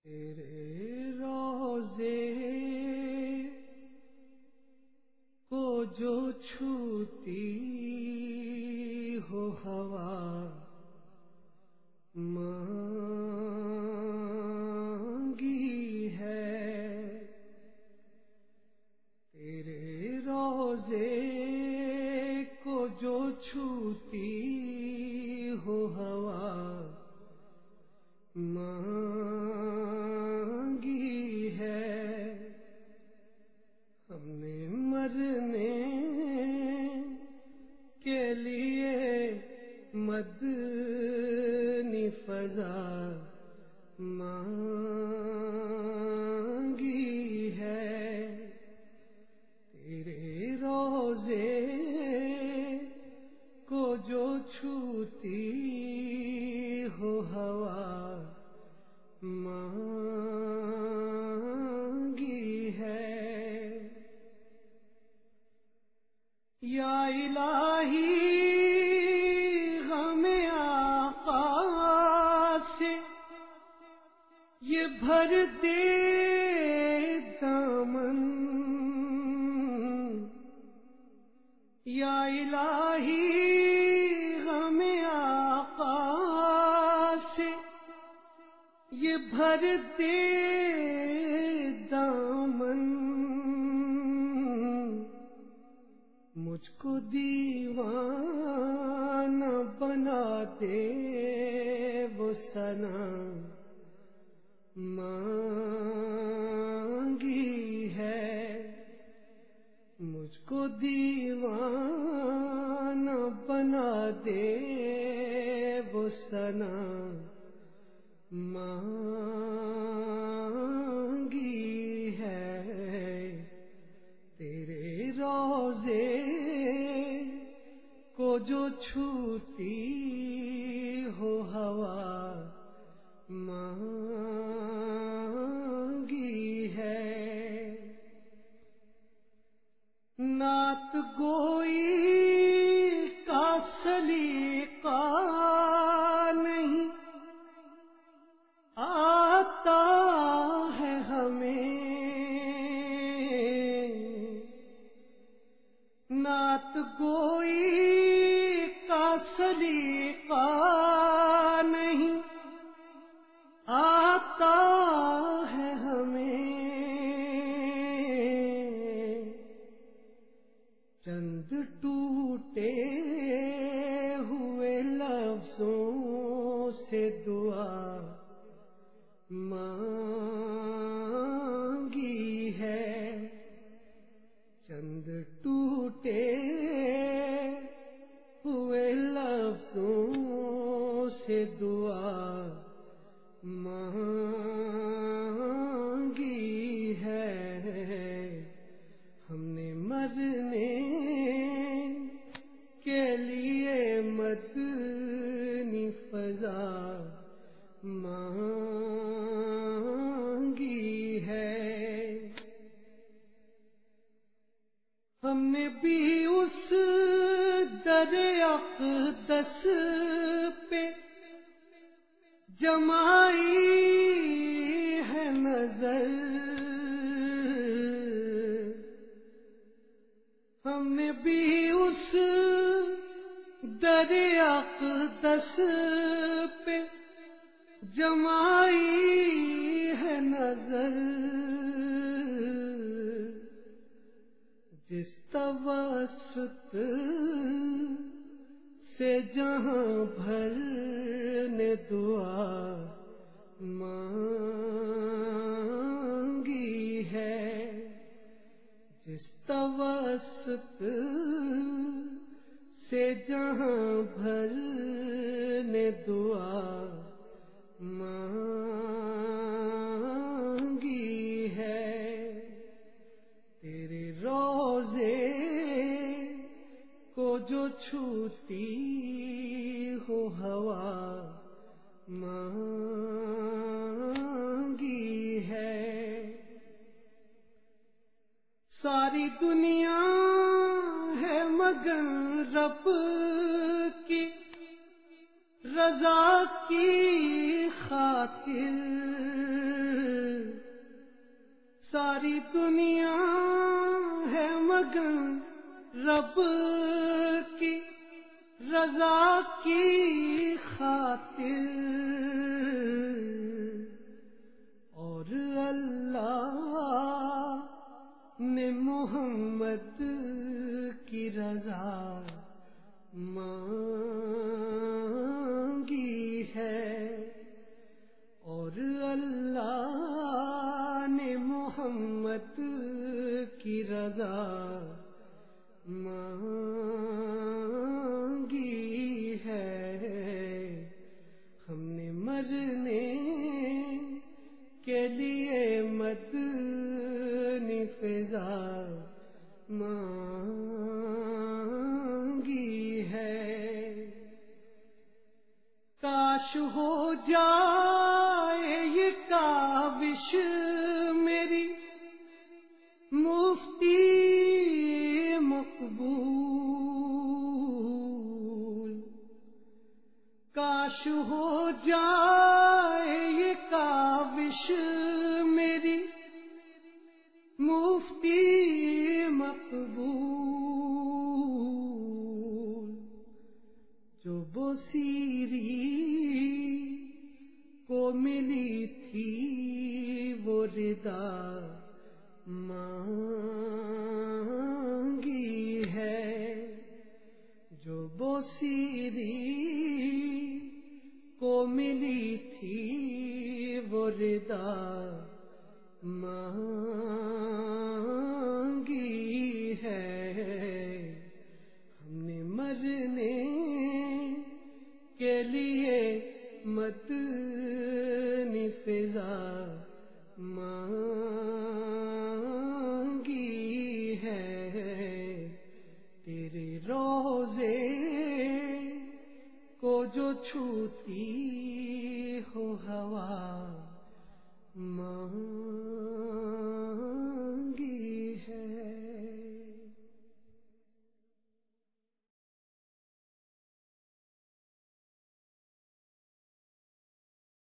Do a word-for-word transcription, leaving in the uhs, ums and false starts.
تیرے روضے کو جو چھوتی ہو ہوا مانگی ہے، تیرے روضے کو جو چھوتی ہو ہوا مانگی ہے، ہم نے مرنے کے لیے مدنی فضا مانگی ہے، تیرے روضے کو جو چھوتی ہو ہوا مانگی ہے۔ یا الہی غم آقا سے یہ بھر دے دامن، یا الہی غم آقا سے یہ بھر دے دامن، مجھ کو دیوانہ بنا دے وہ ثنا مانگی ہے، مجھ کو دیوانہ بنا دے وہ ثنا مانگی ہے، تیرے روضے کو جو چھوتی ہو ہوا مانگی ہے۔ نعت گوئی کا سلیقہ نہیں آتا ہے ہمیں، نعت گوئی کا سلیقہ نہیں آتا ہے ہمیں، چند ٹوٹے ہوئے لفظوں سے دعا مانگی ہے، چند ٹوٹے ہوئے لفظوں سے دعا مانگی ہے، ہم نے مرنے کے لیے مدنی فضا مانگی ہے، ہم نے بھی اس در اقدس پہ جمائی ہے نظر، ہم نے بھی اس در اقدس پہ جمائی ہے نظر، جس توسط سے جہاں بھر نے دعا مانگی ہے، جس توسط سے جہاں بھر نے دعا مانگی ہے، تیرے روضے کو جو چھوتی ہو ہوا مانگی ہے، ساری دنیا ہے مگن رب کی رضا کی خاطر، ساری دنیا ہے مگن رب کی رضا کی خاطر، اور اللہ نے محمد کی رضا مانگی ہے، اور اللہ نے محمد کی رضا مانگی ہے۔ ہم نے مرنے کے لیے مدنی فضا مانگی ہے۔ کاش ہو جائے یہ کاوش میری مفتی مقبول، کاش ہو جائے یہ کاوش میری مفتی مقبول، جو بصیری کو ملی تھی وہ ردا مانگی ہے، جو بصیری کو ملی تھی وہ ردا مانگی ہے۔ ہم نے مرنے کے لیے مدنی فضا مانگی ہے، تیرے روضے کو جو چھوتی ہو ہوا مانگی